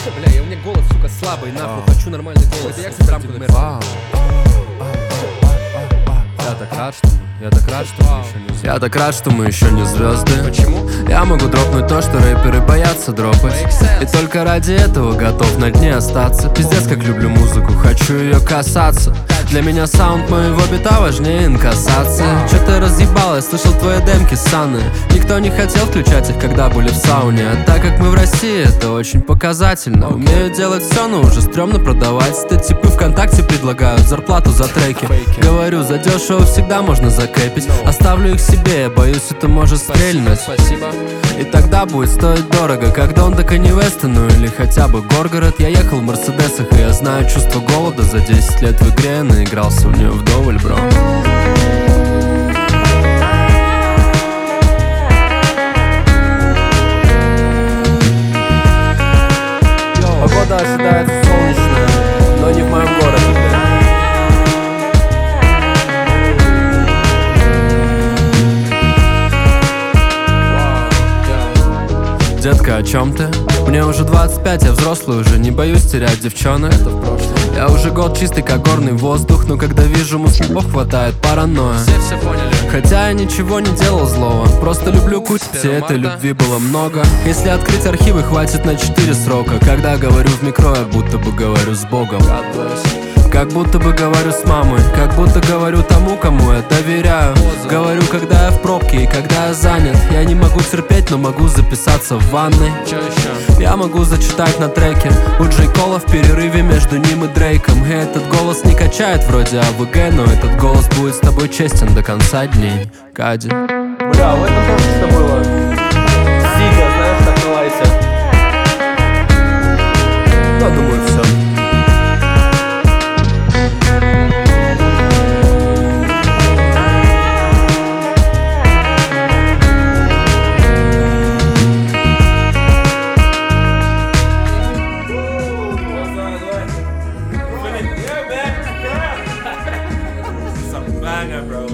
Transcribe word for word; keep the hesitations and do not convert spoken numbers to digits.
Бля, я у меня голос, сука, слабый, нахуй, хочу нормальный голос. Я, кстати, рамку на мэр. Я так рад, что мы, я так рад, что мы еще не звезды. Я так рад, что мы еще не звезды. Почему? Я могу дропнуть то, что рэперы боятся дропать. И только ради этого готов на дне остаться. Пиздец, как люблю музыку, хочу ее касаться. Для меня саунд моего бита важнее инкассации. Чё ты разъебал, я слышал твои демки ссаные. Никто не хотел включать их, когда были в сауне. А так как мы в России, это очень показательно. Умею делать все, но уже стрёмно продавать. Типы ВКонтакте предлагают зарплату за треки. Говорю, задешево всегда можно закэпить. Оставлю их себе, я боюсь, это может стрельнуть. Спасибо. И тогда будет стоить дорого, как Дон до Канье Веста, ну или хотя бы Горгород. Я ехал в Мерседесах, и я знаю чувство голода. За десять лет в игре наигрался в нее вдоволь, бро. Погода ожидается солнечная, но не в моем городе, блядь. Детка, о чем ты? Мне уже двадцать пять, я взрослый уже, не боюсь терять девчонок. Это в прошлом. Я уже год чистый, как горный воздух, но когда вижу мускулов, хватает паранойя. Все все поняли. Хотя я ничего не делал злого, просто люблю кутить, и этой любви было много. Если открыть архивы, хватит на четыре срока. Когда говорю в микро, я будто бы говорю с Богом. Как будто бы говорю с мамой, как будто говорю тому, кому я доверяю. Говорю, когда я в пробке и когда я занят. Я не могу терпеть, но могу записаться в ванной. Чё еще? Я могу зачитать на треке у Джей Кола в перерыве между ним и Дрейком. И этот голос не качает вроде АВГ, но этот голос будет с тобой честен до конца дней. Кади. Бля, в этом тоже что было. Сидя, знаешь, так на лайте. Ну, думаю, все. Banger, bro.